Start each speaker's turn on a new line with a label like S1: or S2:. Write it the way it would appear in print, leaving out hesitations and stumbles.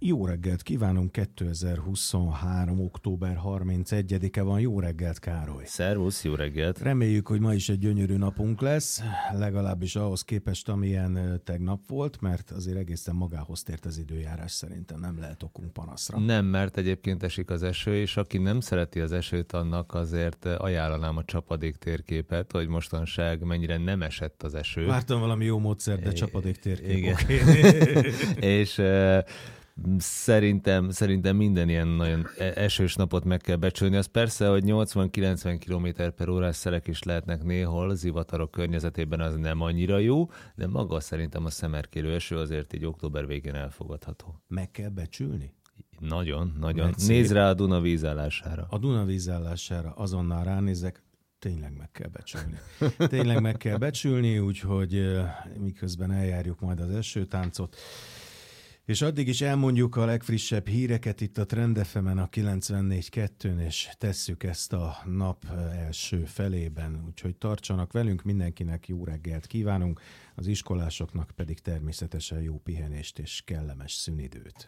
S1: Jó reggelt kívánunk, 2023. október 31-e van. Jó reggelt, Károly!
S2: Szervusz, jó reggelt!
S1: Reméljük, hogy ma is egy gyönyörű napunk lesz, legalábbis ahhoz képest, amilyen tegnap volt, mert azért egészen magához tért az időjárás, szerintem nem lehet okunk panaszra.
S2: Nem, mert egyébként esik az eső, és aki nem szereti az esőt, annak azért ajánlanám a csapadék térképet, hogy mostanság mennyire nem esett az eső.
S1: Vártam valami jó módszer, de csapadék térkép.
S2: Igen.
S1: Okay.
S2: És Szerintem minden ilyen nagyon esős napot meg kell becsülni. Az persze, hogy 80-90 km/h szelek is lehetnek néhol, zivatarok környezetében az nem annyira jó, de maga szerintem a szemerkélő eső azért így október végén elfogadható.
S1: Meg kell becsülni?
S2: Nagyon. Nézz rá a Duna vízállására.
S1: A Duna vízállására azonnal ránézek. Tényleg meg kell becsülni, úgyhogy miközben eljárjuk majd az esőtáncot. És addig is elmondjuk a legfrissebb híreket itt a Trend FM-en, a 94.2-n, és tesszük ezt a nap első felében. Úgyhogy tartsanak velünk, mindenkinek jó reggelt kívánunk, az iskolásoknak pedig természetesen jó pihenést és kellemes szünidőt.